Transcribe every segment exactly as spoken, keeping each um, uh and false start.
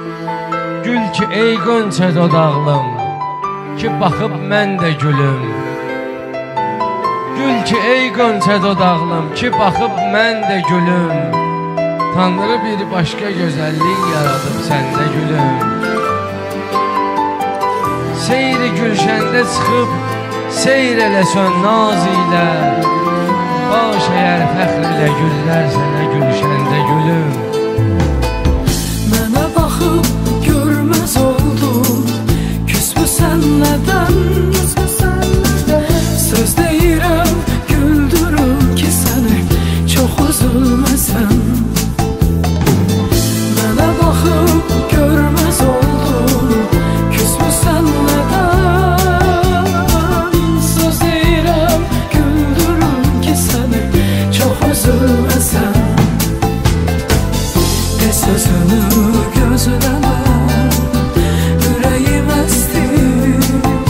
Gül ki ey qönçə dodaqlım, ki baxıb mən də gülüm. Gül ki ey qönçə dodaqlım, ki baxıb mən də gülüm. Tanrı bir başqa gözəllik yaradıb səndə gülüm. Seyri gülşəndə çıxıb, seyr eləsən naz ilə. Baş əyər fəxr ilə güllər sənə gülşəndə gülüm. Mənə baxıb görməz oldum, küsmüsən nədən? Söz deyirəm, güldürüm ki səni çox üzülməsən. Mənə baxıb görməz oldum, küsmüsən nədən? Söz deyirəm, güldürüm ki səni çox üzülməsən. De sözünü gözləmə, ürəyim əstir.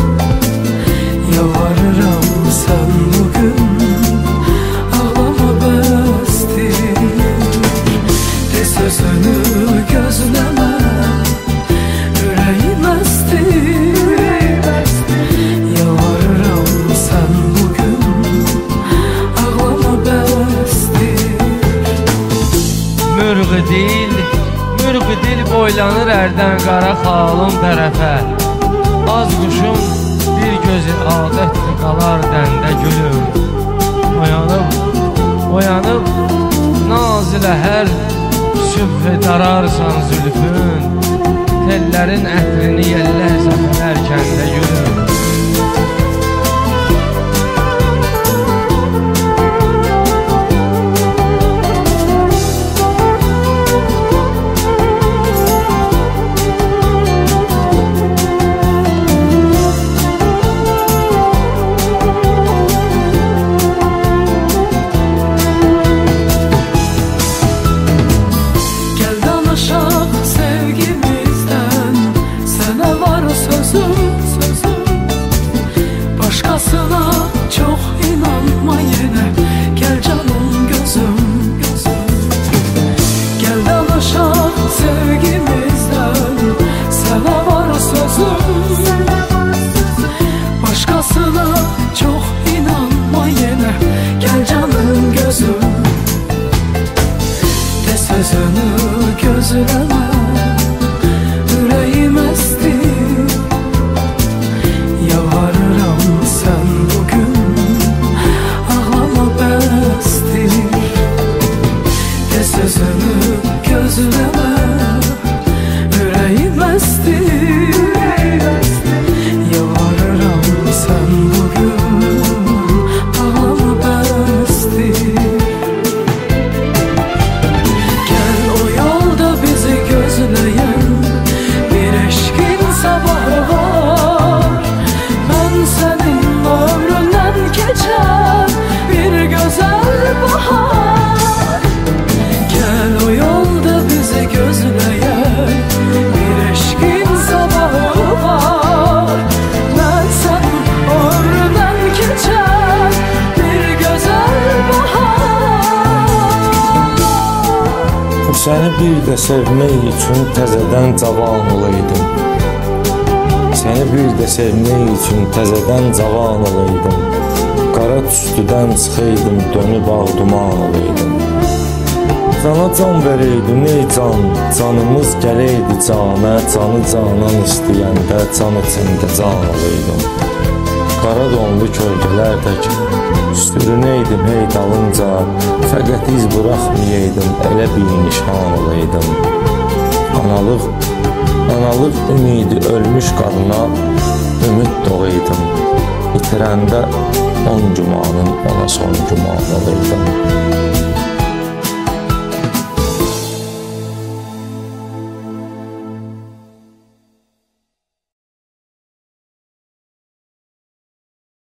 Yalvarıram sən bugün, ağlama bəsdir. De sözünü gözləmə, ürəyim əstir. Yalvarıram sən bugün, ağlama bəsdir. Mürğü dil, mürğü dil boylanır ərdən qara xalın tərəfə. Az quşun bir gözü adətdir qalar dəndə gülüm. Oyanıb, oyanıb naz ilə hər sübh dararsan zülfün. Tellərin ətrini yellər səfərkən də gülüm. Başqasına çox inanma yenə, gəl canım gözüm. Gəl danışaq sevgimizdən, sənə var sözüm. Başqasına çox inanma yenə, gəl canım gözüm. De sözünü gözləmə, ürəyim əstir. Yalvarıram sən bugün, ağlama bəsdir. De sözünü gözləmə, ürəyim əstir. Yalvarıram sən bugün, ağlama bəsdir. Gəl o yolda bizi gözləyən bir eşqin sabahı var. Mən sənin ömründən keçən bir gözəl bahar. Gəl o yolda bizi gözləyən bir eşqin sabahı var. Mən sənin ömründən keçən bir gözəl bahar. Səni bir də sevmək üçün təzədən cavan olaydım. Səni bir də sevmək üçün təzədən cavan olaydım. Qara tüstüdən çıxaydım, dönüb ağ duman olaydım. Cana can verəydim ey can, canımız gələydi canə. Canı canan istəyəndə can içində can olaydım. Qara donlu kölgələr tək sürünəydim hey dalınca. Fəqət iz buraxmayaydım, elə bir nişan olaydım. Analıq, analıq ümidi ölmüş qadına ümid doğaydım. İtirəndə on gümanın ona son güman olaydım.